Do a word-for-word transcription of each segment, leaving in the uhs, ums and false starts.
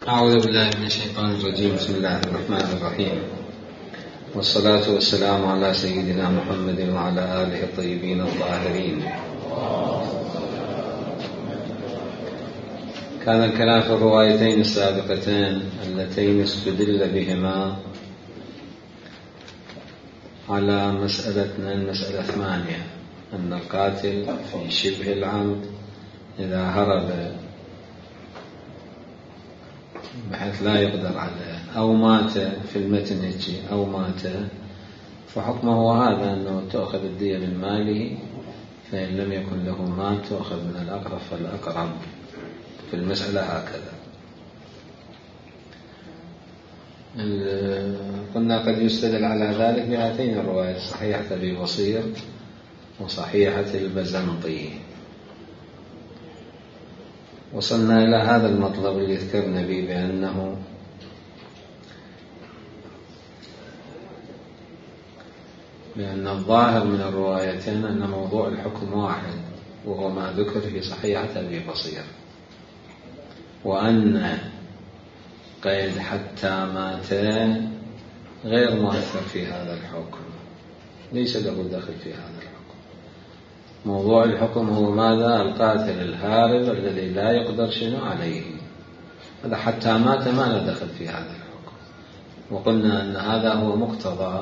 أعوذ بالله من الشيطان الرجيم. بسم الله الرحمن الرحيم، والصلاة والسلام على سيدنا محمد وعلى آله الطيبين الطاهرين. كان الكلام في الروايتين السابقتين اللتين استدل بهما على مسألتنا المسألة ثمانية، أن القاتل في شبه العمد إذا هرب بحيث لا يقدر عليه أو مات في المتن أو مات، فحكمه هذا أنه تأخذ الدية من ماله، فإن لم يكن له مال تأخذ من الأقرب فالأقرب في المسألة هكذا. قلنا قد يستدل على ذلك بهاتين الروايات، صحيحة أبي بصير وصحيحة البزنطي. وصلنا إلى هذا المطلب اللي ذكرنا به، بأنه بأن الظاهر من الروايتين أن موضوع الحكم واحد، وهو ما ذكر في صحيحة أبي بصير، وأن قيد حتى مات غير مؤثر في هذا الحكم، ليس له دخل في هذا الحكم. موضوع الحكم هو ماذا؟ القاتل الهارب الذي لا يقدر شنو عليه، هذا حتى مات ما له دخل في هذا الحكم. وقلنا أن هذا هو مقتضى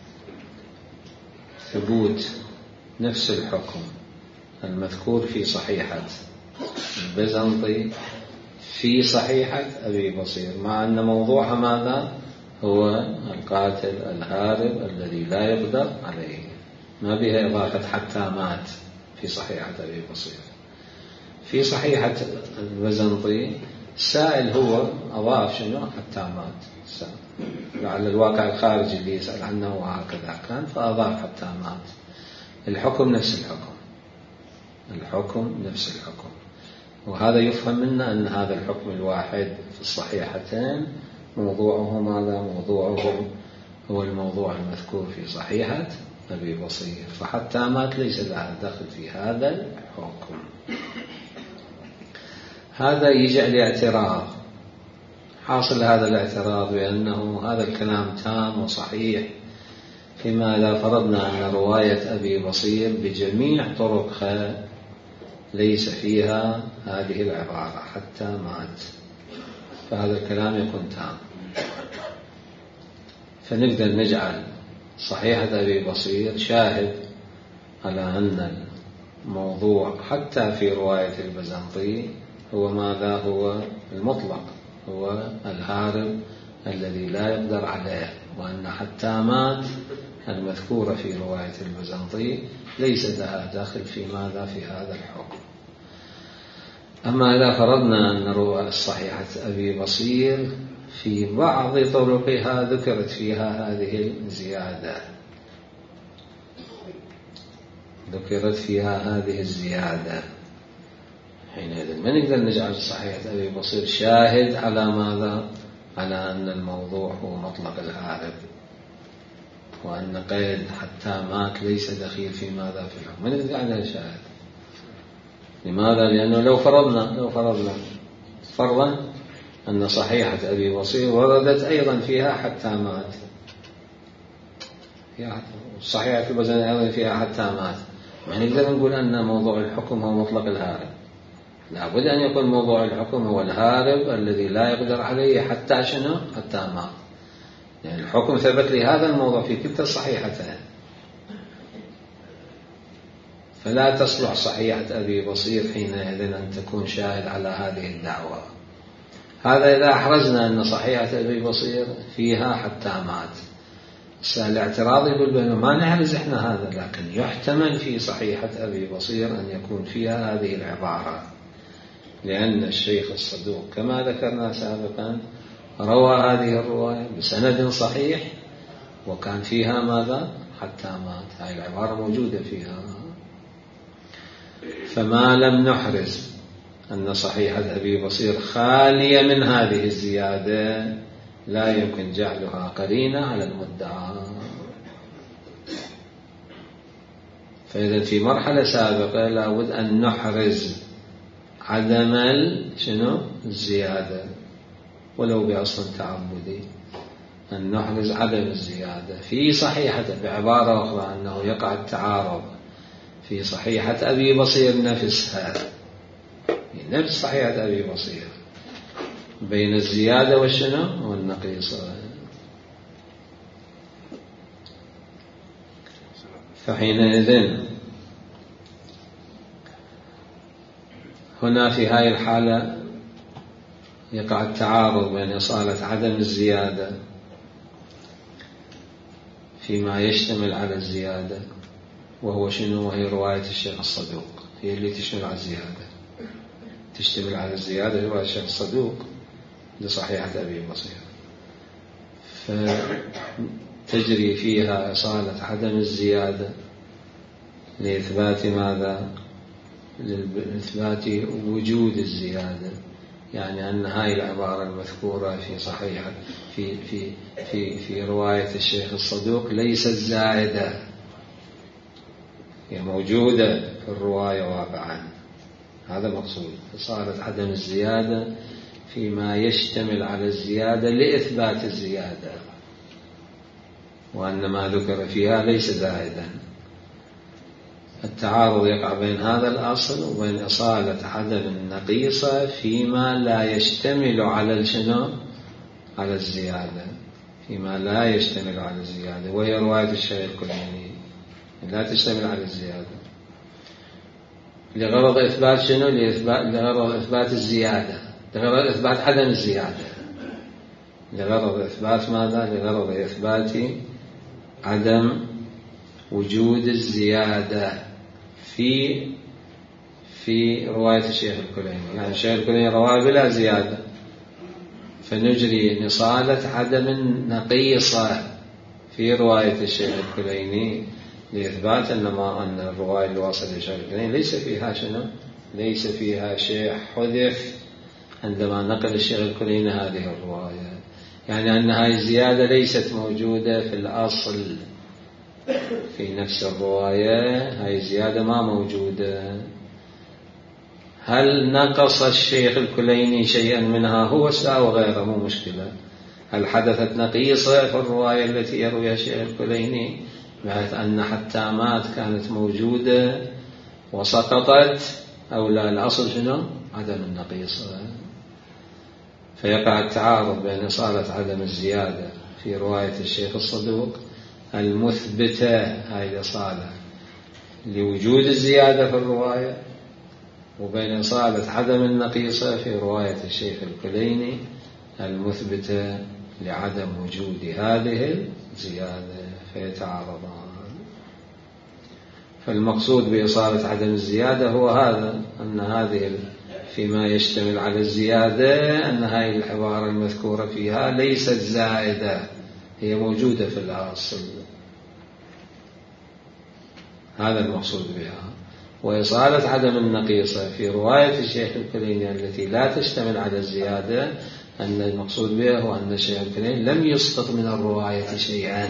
ثبوت نفس الحكم المذكور في صحيحة البزنطي في صحيحة أبي بصير، مع أن موضوعها ماذا؟ هو القاتل الهارب الذي لا يقدر عليه، ما بها إضافة حتى مات في صحيحة أبي بصير. في صحيحة البزنطي السائل هو أضاف شنو؟ حتى مات، لعل الواقع الخارجي اللي يسأل عنه وهكذا كان، فأضاف حتى مات. الحكم نفس الحكم، الحكم نفس الحكم. وهذا يفهم منا أن هذا الحكم الواحد في الصحيحتين موضوعه ماذا؟ موضوعه هو الموضوع المذكور في صحيحة أبي بصير، فحتى مات ليس لها دخل في هذا الحكم. هذا يجعل اعتراض، حاصل هذا الاعتراض بأنه هذا الكلام تام وصحيح فيما إذا فرضنا أن رواية أبي بصير بجميع طرقها ليس فيها هذه العبارة حتى مات، فهذا الكلام يكون تام. فنقدر نجعل صحيحة أبي بصير شاهد على أن الموضوع حتى في رواية البزنطي هو ماذا؟ هو المطلق، هو الهارب الذي لا يقدر عليه، وأن حتى مات المذكورة في رواية البزنطي ليس لها داخل في ماذا؟ في هذا الحكم. أما إذا فرضنا أن رواية صحيحة أبي بصير في بعض طرقها ذكرت فيها هذه الزيادة، ذكرت فيها هذه الزيادة، حينئذ ما نقدر نجعل صحيحة أبي بصير شاهد على ماذا؟ على أن الموضوع هو مطلق الهارب، وأن قيد حتى مات ليس دخيل في ماذا؟ في الحكم. ما نقدر نجعلها شاهد. لماذا؟ لأنه لو فرضنا لو فرضنا فرضا أن صحيحة أبي بصير وردت أيضا فيها حتى مات، صحيحة البزنطي أيضا فيها حتى مات، ما نقدر نقول أن موضوع الحكم هو مطلق الهارب. لابد أن يكون موضوع الحكم هو الهارب الذي لا يقدر عليه حتى شنو؟ حتى مات. يعني الحكم ثبت لهذا الموضوع في كلتا الصحيحتين، فلا تصلح صحيحة أبي بصير حينئذ أن تكون شاهد على هذه الدعوة. هذا إذا أحرزنا أن صحيحة أبي بصير فيها حتى مات. الاعتراض يقول بأنه ما نحرز إحنا هذا، لكن يحتمل في صحيحة أبي بصير أن يكون فيها هذه العبارة، لأن الشيخ الصدوق كما ذكرنا سابقا روى هذه الرواية بسند صحيح وكان فيها ماذا؟ حتى مات. هذه العبارة موجودة فيها. فما لم نحرز أن صحيحة أبي بصير خالية من هذه الزيادة لا يمكن جعلها قرينة على المدعى. فإذا في مرحلة سابقة لابد أن نحرز عدم شنو؟ الزيادة، ولو بأصل تعبدي، أن نحرز عدم الزيادة في صحيحة. بعبارة أخرى أنه يقع التعارض في صحيحة أبي بصير نفسها، نفس صحيحة أبي بصير، بين الزيادة والشنو والنقيصة. فحينئذ هنا في هذه الحالة يقع التعارض بين إصالة عدم الزيادة فيما يشتمل على الزيادة، وهو شنو؟ وهي رواية الشيخ الصدوق، هي اللي تشتمل على الزيادة، تشتمل على الزيادة رواية الشيخ الصدوق لصحيحة أبي بصير، فتجري فيها إصالة عدم الزيادة لإثبات ماذا؟ لإثبات وجود الزيادة، يعني أن هاي العبارة المذكورة في صحيحة في في في في رواية الشيخ الصدوق ليست زائدة، هي موجودة في الرواية واقعا. هذا مقصود إصالة عدم الزيادة فيما يشتمل على الزيادة لإثبات الزيادة، وأن ما ذكر فيها ليس زائدا. التعارض يقع بين هذا الأصل وبين إصالة عدم النقيصة فيما لا يشتمل على الشنو؟ على الزيادة، فيما لا يشتمل على الزيادة، وهي رواية الشيخ الكليني لا تشتمل على الزيادة لغرض إثبات شنو؟ لإثبات لغرض إثبات الزيادة، لغرض إثبات عدم الزيادة، لغرض إثبات ماذا؟ لغرض إثبات عدم وجود الزيادة في في رواية الشيخ الكليني. يعني الشيخ الكليني رواه بلا زيادة، فنجري نصالة عدم النقيصة في رواية الشيخ الكليني لإثبات أن ما أن الرواية اللي وصل للشيخ الكليني ليس فيها شنو؟ ليس فيها شيء حذف عندما نقل الشيخ الكليني هذه الرواية، يعني أن هذه الزيادة ليست موجودة في الأصل في نفس الرواية، هاي زيادة ما موجودة. هل نقص الشيخ الكليني شيئا منها هو أو غيره مو مشكلة، هل حدثت نقيصة في الرواية التي يرويها الشيخ الكليني بحيث أن حتامات كانت موجودة وسقطت، أو لا الأصل شنو؟ عدم النقيصة. فيقع التعارض بين إصالة عدم الزيادة في رواية الشيخ الصدوق المثبتة هاي الإصالة لوجود الزيادة في الرواية، وبين إصالة عدم النقيصة في رواية الشيخ الكليني المثبتة لعدم وجود هذه الزيادة، فيتعارضان. فالمقصود بإصالة عدم الزيادة هو هذا، أن هذه فيما يشتمل على الزيادة أن هذه العبارة المذكورة فيها ليست زائدة، هي موجودة في الأصل، هذا المقصود بها. وإصالة عدم النقيصة في رواية الشيخ الكليني التي لا تشتمل على الزيادة أن المقصود بها هو أن الشيخ الكليني لم يسقط من الرواية شيئا،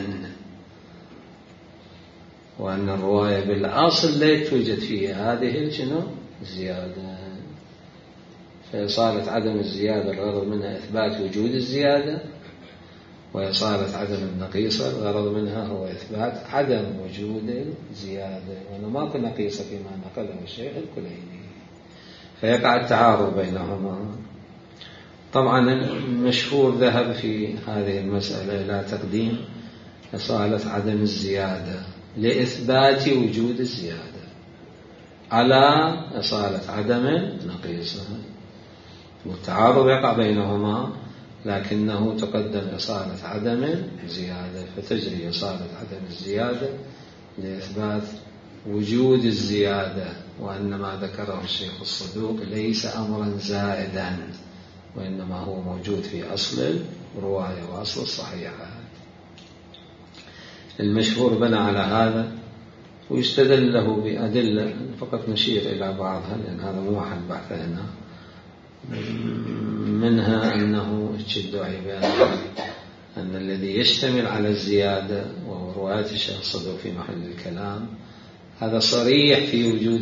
وأن الرواية بالأصل لا توجد فيها هذه شنو؟ الزيادة. فإصالة عدم الزيادة الغرض منها إثبات وجود الزيادة، وإصالة عدم النقيصة الغرض منها هو إثبات عدم وجود الزيادة، وأنه ماكو نقيصة فيما نقله الشيخ الكليني، فيقع التعارض بينهما. طبعا المشهور ذهب في هذه المسألة إلى تقديم إصالة عدم الزيادة لإثبات وجود الزيادة على إصالة عدم النقيصة، والتعارض يقع بينهما، لكنه تقدم إصالة عدم الزيادة، فتجري إصالة عدم الزيادة لإثبات وجود الزيادة، وأن ما ذكره الشيخ الصدوق ليس أمرا زائدا، وإنما هو موجود في أصل الرواية وأصل الصحيحة. المشهور بنى على هذا ويستدل له بأدلة، فقط نشير إلى بعضها لأن هذا مو محل بحث هنا. منها أنه الدعي بأن أن الذي يشتمل على الزيادة وهو رواية الشيخ الصدوق في محل الكلام هذا صريح في وجود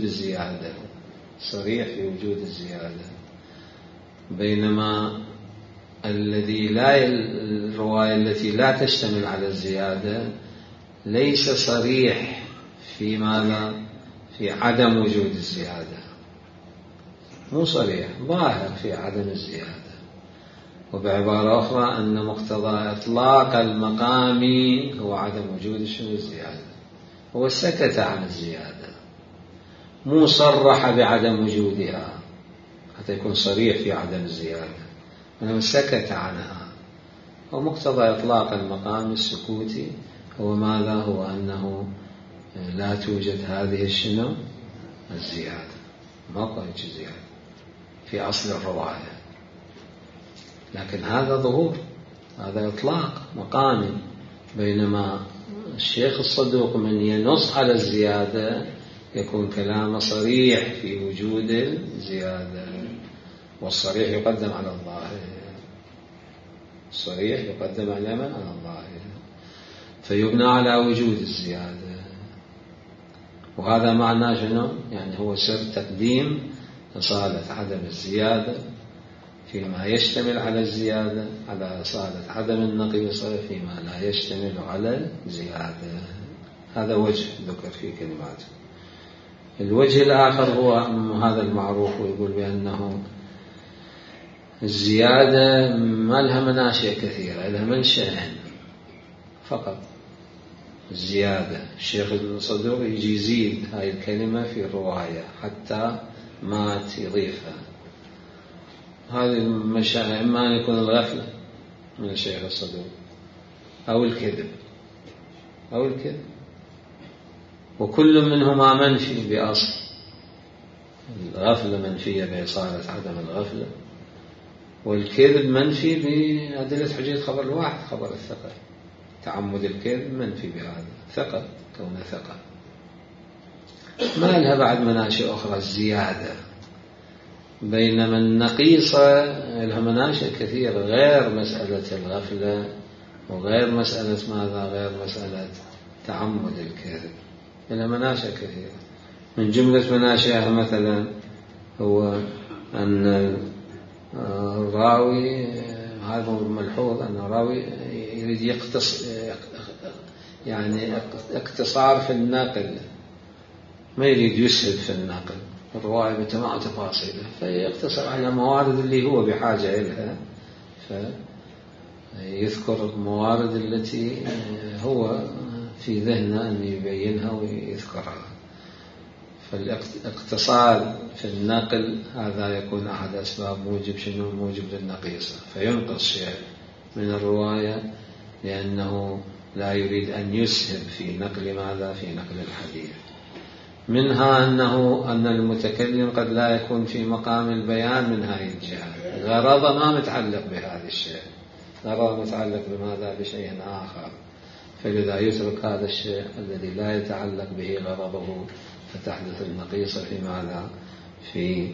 الذي لا الرواية التي لا تشتمل على الزيادة ليس صريح في ماذا؟ في عدم وجود الزيادة، مو صريح، ظاهر في عدم الزيادة. وبعبارة أخرى أن مقتضى إطلاق المقام هو عدم وجود شنو الزيادة. هو سكت عن الزيادة، مو صرح بعدم وجودها حتى يكون صريح في عدم الزيادة، إنما سكت عنها. ومقتضى إطلاق المقام السكوتي هو ماذا؟ هو أنه لا توجد هذه الشنو الزيادة، ما قلت زيادة في أصل الرواية، لكن هذا ظهور، هذا إطلاق مقامي. بينما الشيخ الصدوق من ينص على الزيادة يكون كلامه صريح في وجود الزيادة، والصريح يقدم على الظاهر، الصريح يقدم على من؟ على الظاهر، فيبنى على وجود الزيادة. وهذا معناه شنو؟ يعني هو سر تقديم أصالة عدم الزيادة فيما يشتمل على الزيادة على أصالة عدم النقيصة فيما لا يشتمل على الزيادة. هذا وجه ذكر في كلماته. الوجه الآخر هو هذا المعروف، ويقول بأنه الزيادة ما لها مناشئ كثيرة، لها منشأين فقط. الزيادة الشيخ الصدوق يجي يزيد هاي الكلمة في الرواية حتى مات يضيفها. هذه المشاعر إما أن يكون الغفلة من الشيخ الصدوق أو الكذب أو الكذب، وكل منهما منفي بأصل. الغفلة منفية بإصالة عدم الغفلة، والكذب منفي بأدلة حجية خبر الواحد خبر الثقة. تعمد الكذب منفي بهذا، ثقة كون ثقة. ما لها بعد مناشئ أخرى الزيادة، بينما النقيصة لها مناشئ كثيرة غير مسألة الغفلة وغير مسألة ماذا؟ غير مسألة تعمد الكذب، لها مناشئ كثيرة. من جملة مناشئها مثلا هو أن الراوي، هذا ملحوظ أن الراوي يريد يقتص يعني اقتصار في النقل، ما يريد يسهل في النقل الرواية بتمام تفاصيله، فيقتصر على موارد اللي هو بحاجة إليها، فيذكر الموارد التي هو في ذهنه أن يبينها ويذكرها. فالاقتصاد في النقل هذا يكون أحد أسباب موجب شنو؟ موجب للنقيصة، فينقص شيء من الرواية لأنه لا يريد أن يسهب في نقل ماذا؟ في نقل الحديث. منها أنه أن المتكلم قد لا يكون في مقام البيان من هذه الجهة، غرض ما متعلق بهذا الشيء، غرض متعلق بماذا؟ بشيء آخر، فلذا يترك هذا الشيء الذي لا يتعلق به غرضه، فتحدث النقيصة في ماذا؟ في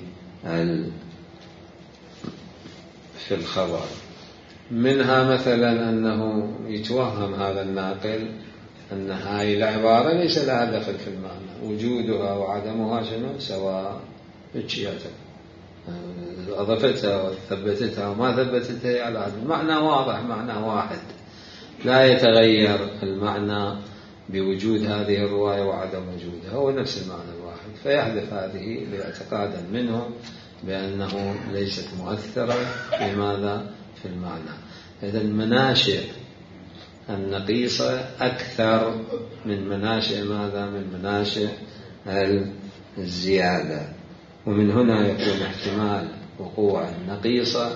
في الخبر. منها مثلا أنه يتوهم هذا الناقل أن هاي العبارة ليس لها دخل في المعنى، وجودها وعدمها شنو؟ سواء، بتشياتها أضفتها وثبتتها وما ثبتتها على هذا المعنى واضح، معنى واحد لا يتغير المعنى بوجود هذه الرواية وعدم وجودها، هو نفس المعنى الواحد، فيحذف هذه لاعتقادا منه بأنه ليست مؤثرة في ماذا؟ في المعنى. إذا مناشئ النقيصة أكثر من مناشئ ماذا؟ من مناشئ الزيادة. ومن هنا يكون احتمال وقوع النقيصة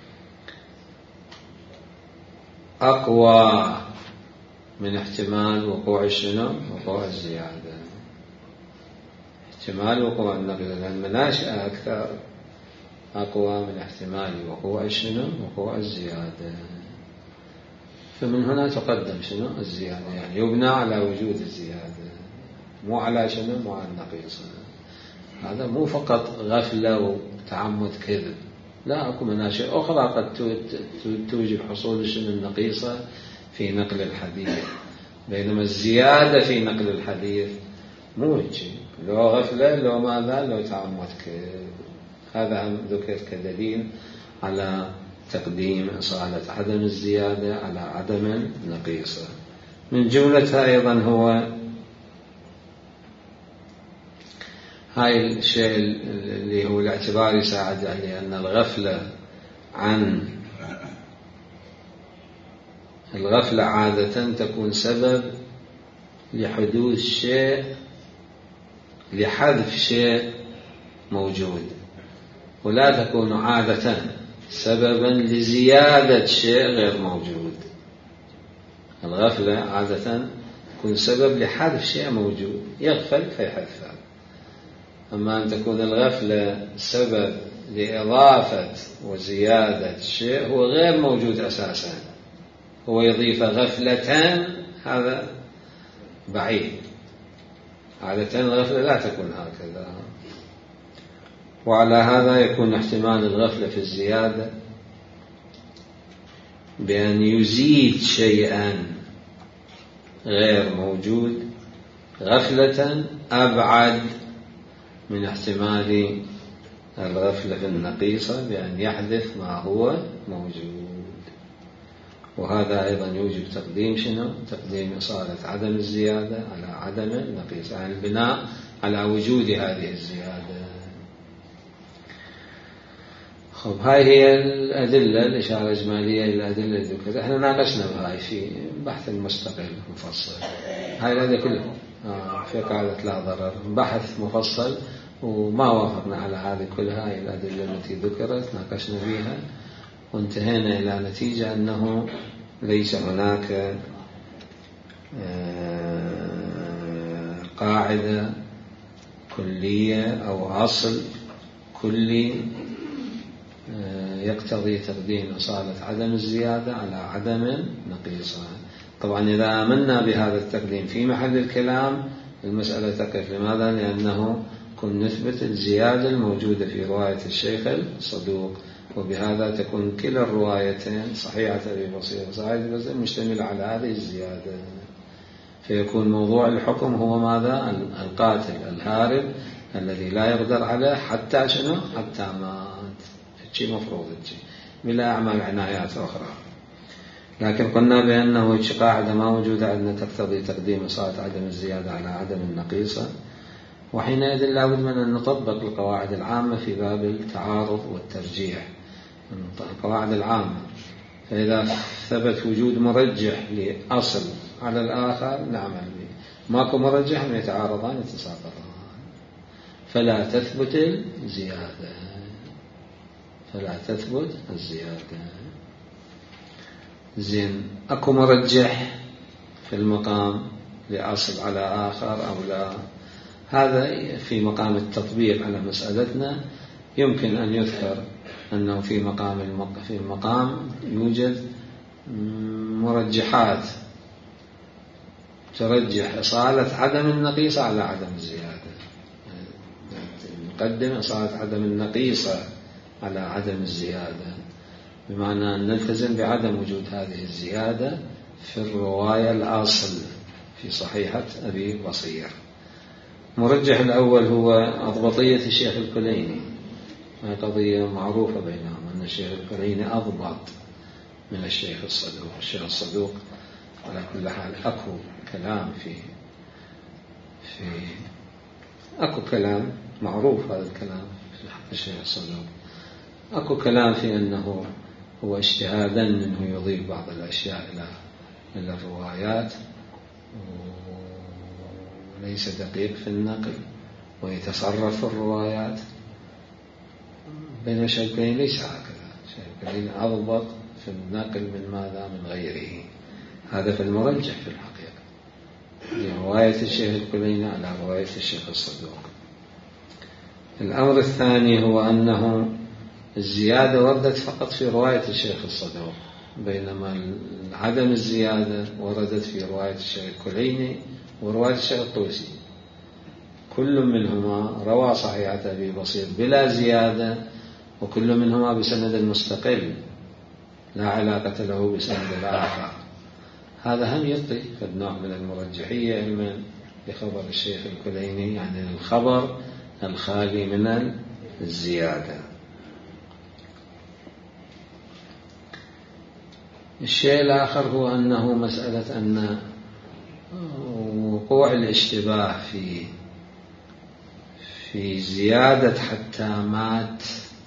أقوى من احتمال وقوع شنو؟ وقوع الزيادة. احتمال وقوع النقيصة لأن مناشئ أكثر أقوى من احتمال وقوع شنو؟ وقوع الزيادة. فمن هنا تقدم شنو؟ الزيادة، يعني يبنى على وجود الزيادة، مو على شنو؟ مو على النقيصة. هذا مو فقط غفلة وتعمد كذب، لا، أكو مناشئ أخرى قد توجب حصول شنو؟ النقيصة في نقل الحديث، بينما الزيادة في نقل الحديث مو شيء، لو غفلة لو ماذا؟ لو تعمد كذب. هذا ذكر كدليل على تقديم إصالة عدم الزيادة على عدم النقيصة. من جملتها أيضا هو هاي الشيء اللي هو الاعتبار يساعد عليه، أن الغفلة عن الغفلة عادة تكون سبب لحدوث شيء، لحذف شيء موجود، ولا تكون عادة سببا لزيادة شيء غير موجود. الغفلة عادة تكون سبب لحذف شيء موجود، يغفل فيحذفه. أما أن تكون الغفلة سبب لإضافة وزيادة شيء هو غير موجود أساسا، هو يضيف غفلة، هذا بعيد. عادة الغفلة لا تكون هكذا. وعلى هذا يكون احتمال الغفلة في الزيادة بأن يزيد شيئا غير موجود غفلة أبعد من احتمال الغفلة في النقيصة بأن يحدث ما هو موجود. وهذا أيضا يوجب تقديم شنو؟ تقديم إصالة عدم الزيادة على عدم النقيصة، يعني البناء على وجود هذه الزيادة. خب هاي هي الأدلة، الإشارة الإجمالية للأدلة الذكر. احنا ناقشنا بهاي في بحث مستقل مفصل، هاي الأدلة كلها في قاعدة لا ضرر، بحث مفصل، وما وافقنا على هذه كلها. هاي الأدلة التي ذكرت ناقشنا فيها وانتهينا إلى نتيجة أنه ليس هناك قاعدة كلية أو أصل كلي يقتضي تقديم إصالة عدم الزيادة على عدم النقيصة. طبعا إذا آمنا بهذا التقديم في محل الكلام المسألة تقف. لماذا؟ لأنه كن نثبت الزيادة الموجودة في رواية الشيخ الصدوق، وبهذا تكون كلا الروايتين صحيحة أبي بصير وصحيحة بس مشتمل على هذه الزيادة، فيكون موضوع الحكم هو ماذا؟ القاتل الهارب الذي لا يقدر عليه حتى شنو؟ حتى مات. شيء مفروض شيء بلا أعمال عنايات أخرى. لكن قلنا بأنه قاعدة ما وجود عندنا تقتضي تقديم إصالة عدم الزيادة على عدم النقيصة، وحينئذ لا بد من أن نطبق القواعد العامة في باب التعارض والترجيح، القواعد العامة. فإذا ثبت وجود مرجح لأصل على الآخر نعمل به، ماكو مرجح من يتعارضان يتساقطان، فلا تثبت الزيادة، فلا تثبت الزيادة. زين، أكو مرجح في المقام لأصل على آخر أو لا، هذا في مقام التطبيق على مسألتنا يمكن أن يذكر أنه في مقام المق... في المقام يوجد مرجحات ترجح إصالة عدم النقيصة على عدم الزيادة، نقدم إصالة عدم النقيصة على عدم الزيادة، بمعنى أن نلتزم بعدم وجود هذه الزيادة في الرواية الأصل في صحيحة أبي بصير. مرجح الأول هو أضبطية الشيخ الكليني، هذه قضية معروفة بينهم أن الشيخ الكليني أضبط من الشيخ الصدوق. الشيخ الصدوق على كل حال أكو كلام في في أكو كلام معروف، هذا الكلام في حق الشيخ الصدوق أكو كلام في أنه هو اجتهادا منه يضيف بعض الأشياء إلى إلى الروايات وليس دقيق في النقل ويتصرف في الروايات، بينما الشيخ الكليني ليس هكذا. الشيخ الكليني أضبط في النقل من ماذا؟ من غيره. هذا في المرجح في الحقيقة رواية الشيخ الكليني على رواية الشيخ الصدوق. الأمر الثاني هو أنه الزيادة وردت فقط في رواية الشيخ الصدوق، بينما عدم الزيادة وردت في رواية الشيخ الكليني ورواية الشيخ الطوسي، كل منهما روى صحيحة أبي بصير بلا زيادة، وكل منهما بسند مستقل لا علاقة له بسند الآخر. هذا هم يعطي نوع من المرجحية علما بخبر الشيخ الكليني، يعني الخبر الخالي من الزيادة. الشيء الآخر هو أنه مسألة أن وقوع الاشتباه في في زيادة حتامات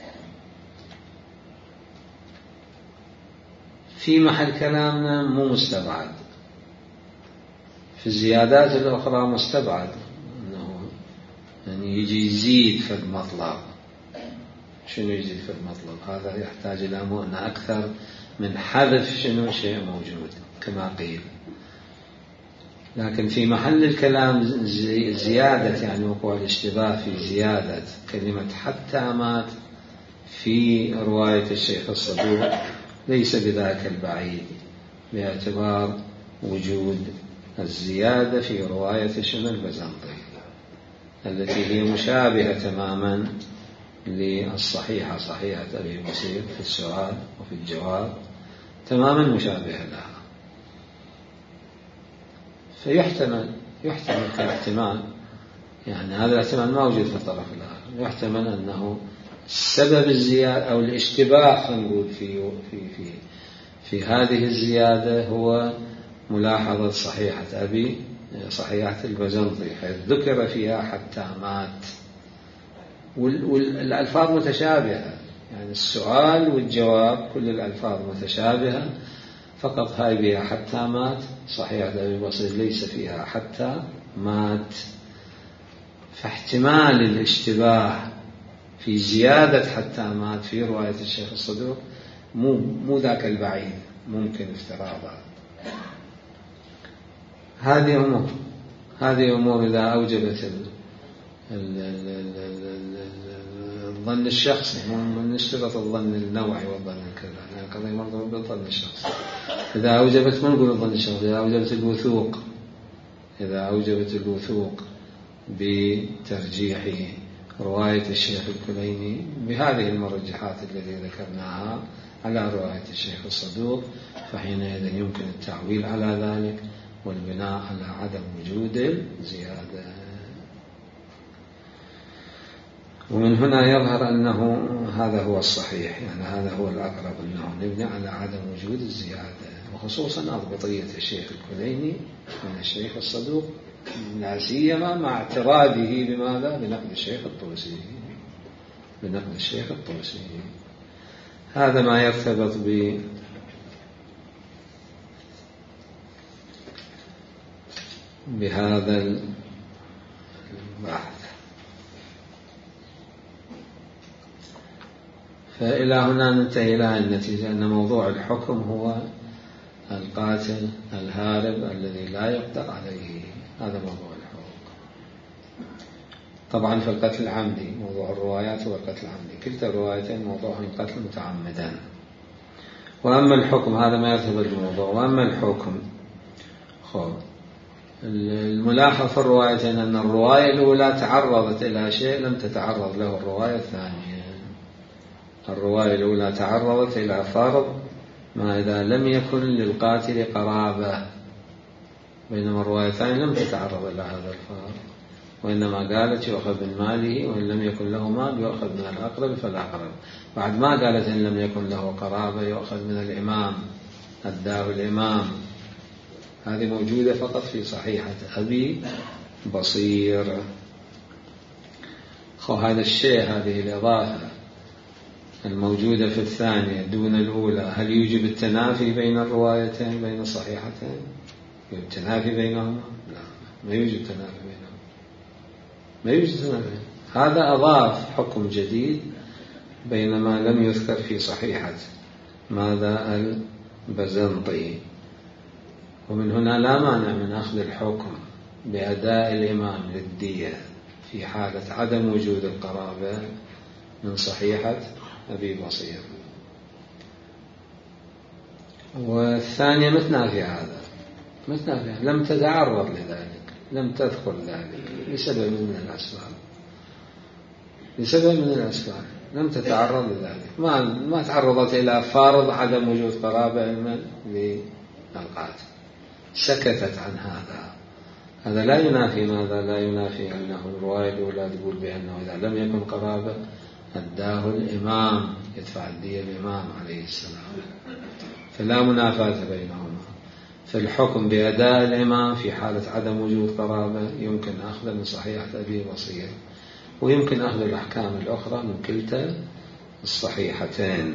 في محل كلامنا مو مستبعد، في الزيادات الأخرى مستبعد، أنه يعني يجي يزيد في المطلب. شنو يزيد في المطلب؟ هذا يحتاج إلى مؤنة أكثر من حذف شنو شيء موجود كما قيل. لكن في محل الكلام زيادة يعني وقوع الاشتباه في زيادة كلمة حتامات في رواية الشيخ الصدوق ليس بذاك البعيد، باعتبار وجود الزيادة في رواية شنو البزنطي التي هي مشابهة تماما للصحيحة، صحيحة أبي بصير في السؤال وفي الجواب تماما مشابهة لها. فيحتمل يحتمل كاحتمال، يعني هذا الاحتمال موجود في الطرف الآخر، يحتمل أنه سبب الزيادة أو الاشتباه خلينا نقول في في في في هذه الزيادة هو ملاحظة صحيحة أبي صحيحة البزنطي، حيث ذكر فيها حتامات والألفاظ متشابهة، يعني السؤال والجواب كل الألفاظ متشابهة، فقط هاي بها حتامات، صحيحة أبي بصير ليس فيها حتى مات. فاحتمال الاشتباه في زيادة حتامات في رواية الشيخ الصدوق مو مو ذاك البعيد، ممكن افتراضها. هذه أمور هذه أمور إذا أوجبت الظن الشخصي، من نشترط الظن النوعي والظن الكذا، يعني قضية مرضى بالظن الشخصي. إذا أوجبت ما نقول الظن الشخصي، إذا أوجبت الوثوق إذا أوجبت الوثوق بترجيح رواية الشيخ الكليني بهذه المرجحات التي ذكرناها على رواية الشيخ الصدوق، فحينئذ يمكن التعويل على ذلك والبناء على عدم وجود الزيادة. ومن هنا يظهر أنه هذا هو الصحيح، يعني هذا هو الأقرب، أنه نبني على عدم وجود الزيادة، وخصوصا أضبطية الشيخ الكليني من الشيخ الصدوق، لا سيما مع اعتراضه بماذا؟ بنقد الشيخ الطوسي بنقد الشيخ الطوسي. هذا ما يرتبط ب بهذا البحث. فإلى هنا ننتهي إلى النتيجة أن موضوع الحكم هو القاتل الهارب الذي لا يقدر عليه، هذا موضوع الحكم. طبعا في القتل العمدي موضوع الروايات هو القتل العمدي، كلتا الروايتين موضوع القتل متعمدا. وأما الحكم هذا ما يرتبط بالموضوع. وأما الحكم خب الملاحظ في الروايتين أن الرواية الأولى تعرضت إلى شيء لم تتعرض له الرواية الثانية. الرواية الأولى تعرضت إلى فرض ما إذا لم يكن للقاتل قرابة، بينما الرواية الثانية لم تتعرض إلى هذا الفرض، وإنما قالت يؤخذ من ماله، وإن لم يكن له مال يؤخذ من الأقرب فالأقرب. بعد ما قالت إن لم يكن له قرابة يؤخذ من الإمام الدار الإمام. هذه موجودة فقط في صحيحة أبي بصير. خو هذا الشيء، هذه الإضافة الموجودة في الثانية دون الأولى، هل يوجب التنافي بين الروايتين بين الصحيحتين؟ يوجب التنافي بينهما؟ لا، ما يوجب تنافي بينهما، ما يوجد تنافي. هذا أضاف حكم جديد بينما لم يذكر في صحيحة ماذا البزنطي. ومن هنا لا مانع من أخذ الحكم بأداء الإمام للدية في حالة عدم وجود القرابة من صحيحة أبي بصير. والثانية متنافية، هذا متنافية، لم تتعرض لذلك، لم تذكر ذلك لسبب من الأسباب لسبب من الأسباب لم تتعرض لذلك، ما ما تعرضت إلى فرض عدم وجود قرابة للقاتل، سكتت عن هذا. هذا لا ينافي ماذا؟ لا ينافي أنه الرواية الأولى تقول بأنه إذا لم يكن قرابة أداه الإمام، يدفع الدية الإمام عليه السلام. فلا منافاة بينهما. فالحكم بأداء الإمام في حالة عدم وجود قرابة يمكن أخذ من صحيحة أبي بصير، ويمكن أخذ الأحكام الأخرى من كلتا الصحيحتين.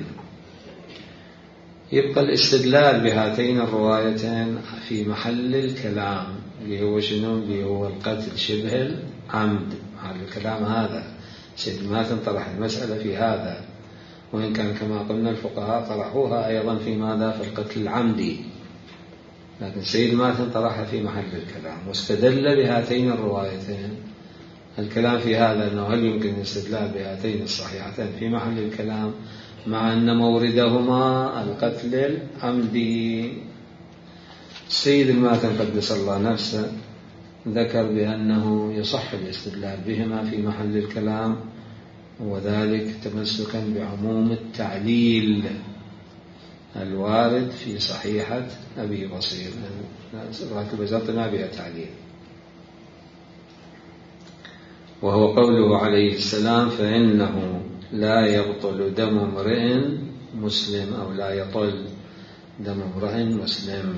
يبقى الاستدلال بهاتين الروايتين في محل الكلام اللي هو شنو؟ اللي هو القتل شبه العمد. على الكلام هذا سيد ما تنطرح المسألة في هذا، وإن كان كما قلنا الفقهاء طرحوها أيضا في ماذا؟ في القتل العمدي، لكن سيد ما تنطرحها في محل الكلام، واستدل بهاتين الروايتين. الكلام في هذا أنه هل يمكن الاستدلال بهاتين الصحيحتين في محل الكلام مع أن موردهما القتل العمدي. السيد الماتن قدس الله نفسه ذكر بأنه يصح الاستدلال بهما في محل الكلام، وذلك تمسكا بعموم التعليل الوارد في صحيحة أبي بصير. راتب بزرطنا بها تعليل، وهو قوله عليه السلام: فإنه لا يبطل دم امرئ مسلم، أو لا يطل دم امرئ مسلم.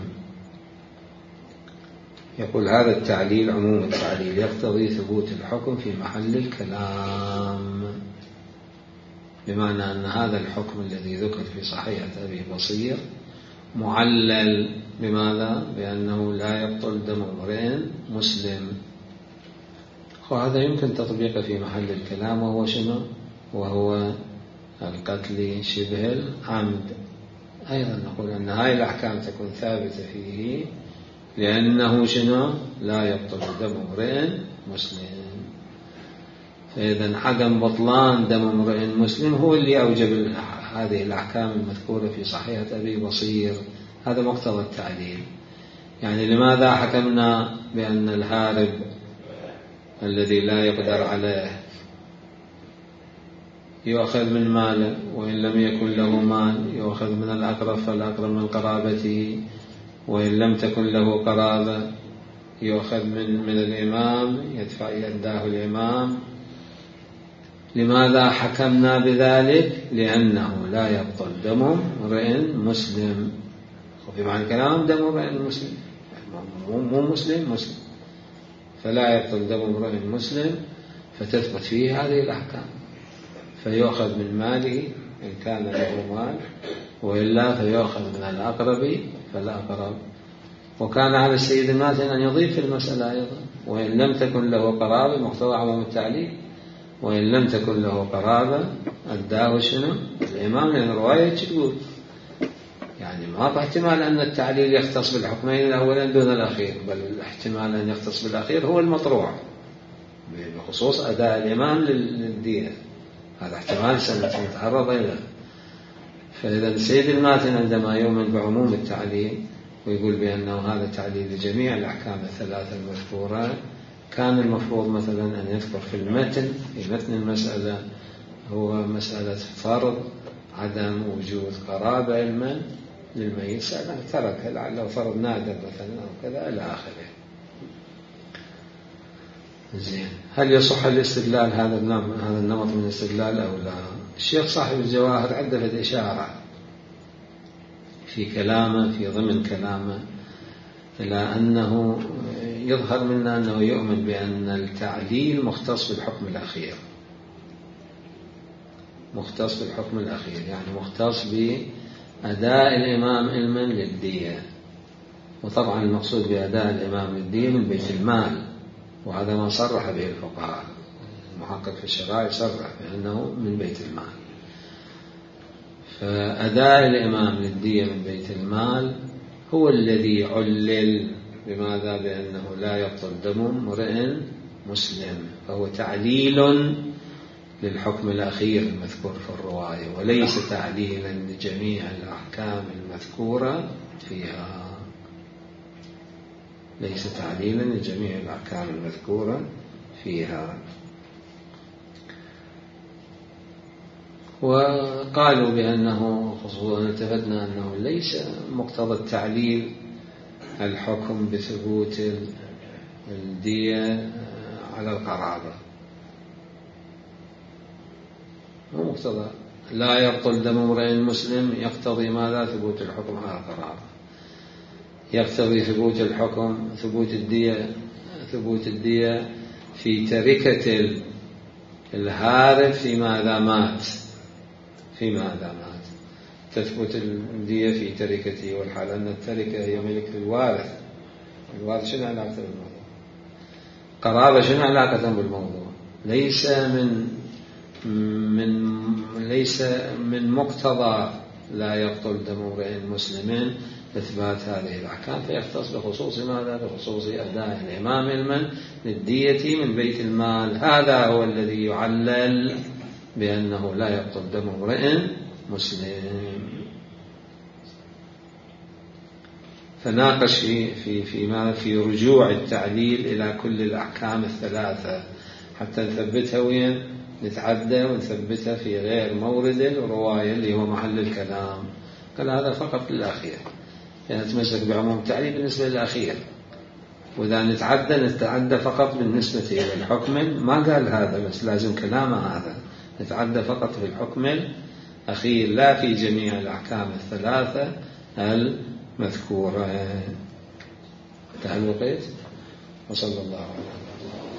يقول هذا التعليل عموم التعليل يقتضي ثبوت الحكم في محل الكلام، بمعنى أن هذا الحكم الذي ذكر في صحيحة أبي بصير معلل بماذا؟ بأنه لا يبطل دم امرئ مسلم، وهذا يمكن تطبيقه في محل الكلام، وهو شنو؟ وهو القتل شبه العمد. أيضا نقول أن هذه الأحكام تكون ثابتة فيه لأنه شنو؟ لا يبطل دم امرئ مسلم. فإذا عدم بطلان دم امرئ مسلم هو اللي أوجب هذه الأحكام المذكورة في صحيحة أبي بصير. هذا مقتضى التعليل. يعني لماذا حكمنا بأن الهارب الذي لا يقدر عليه يؤخذ من ماله، وإن لم يكن له مال يؤخذ من الأقرب فالأقرب من قرابته، وإن لم تكن له قرابة يؤخذ من من الإمام يدفع يداه الإمام؟ لماذا حكمنا بذلك؟ لأنه لا يبطل دم امرئ مسلم. وفي معنى الكلام دم امرئ مسلم، مو مسلم مسلم، فلا يبطل دم امرئ مسلم، فتثبت فيه هذه الأحكام، فيؤخذ من ماله إن كان له مال، وإلا فيؤخذ من الأقرب فالأقرب. وكان على السيد الماتن أن يضيف في المسألة أيضا: وإن لم تكن له قرابة، مقتضى عموم التعليل، وإن لم تكن له قرابة أداه شنو؟ الإمام. لأن الرواية تقول يعني ما في احتمال أن التعليل يختص بالحكمين الأولين دون الأخير، بل الاحتمال أن يختص بالأخير هو المطروح بخصوص أداء الإمام للدية. هذا احتمال سنتعرض إليه. فإذا السيد الماتن عندما يؤمن بعموم التعليل ويقول بأنه هذا تعليل لجميع الأحكام الثلاثة المذكورة، كان المفروض مثلا أن يذكر في المتن في متن المسألة هو مسألة فرض عدم وجود قرابة علما للميت، ترك لعله فرض نادر مثلا أو كذا إلى آخره. زين، هل يصح الاستدلال هذا النمط هذا النمط من الاستدلال أو لا؟ الشيخ صاحب الجواهر عدفت إشارة في كلامه في ضمن كلامه إلى أنه يظهر منا أنه يؤمن بأن التعليل مختص بالحكم الأخير، مختص بالحكم الأخير يعني مختص بأداء الإمام علما للدية. وطبعا المقصود بأداء الإمام للدية من بيت المال، وهذا ما صرح به الفقهاء. المحقق في الشرائع صرح بأنه من بيت المال. فأداء الإمام للدية من بيت المال هو الذي علل بماذا؟ بأنه لا يبطل دم امرئ مسلم، فهو تعليل للحكم الأخير المذكور في الرواية، وليس تعليلا لجميع الأحكام المذكورة فيها، ليس تعليلا لجميع الأحكام المذكورة فيها. وقالوا بأنه خصوصا التفتنا أنه ليس مقتضى التعليل الحكم بثبوت الدية على القرابة، مو مقتضى لا يبطل دم امرئ مسلم يقتضي ماذا؟ ثبوت الحكم على القرار، يقتضي ثبوت الحكم ثبوت الدية ثبوت الدية في تركة الهارب في ماذا مات في ماذا مات تثبت الدية في تركته، والحال أن التركة هي ملك الوارث. الوارث شنو علاقته بالموضوع؟ قرابة شنو علاقة بالموضوع؟ ليس من من ليس من مقتضى لا يقتل دم امرئ مسلم إثبات هذه الأحكام، فيختص بخصوص ماذا؟ بخصوص أداء الإمام المن للدية من بيت المال. هذا هو الذي يعلل بأنه لا يقتل دم امرئ مسلم. فناقش في في في ما في رجوع التعليل إلى كل الأحكام الثلاثة حتى نثبتها وين؟ نتعدى ونثبتها في غير مورد الرواية اللي هو محل الكلام. قال هذا فقط للأخير، يعني نتمسك بعموم التعليل بالنسبة للأخير، وإذا نتعدى نتعدى فقط بالنسبة إلى الحكم. ما قال هذا بس لازم كلامه هذا، نتعدى فقط في الحكم الأخير لا في جميع الأحكام الثلاثة المذكورة. انتهى الوقت، وصلى الله عليه وسلم.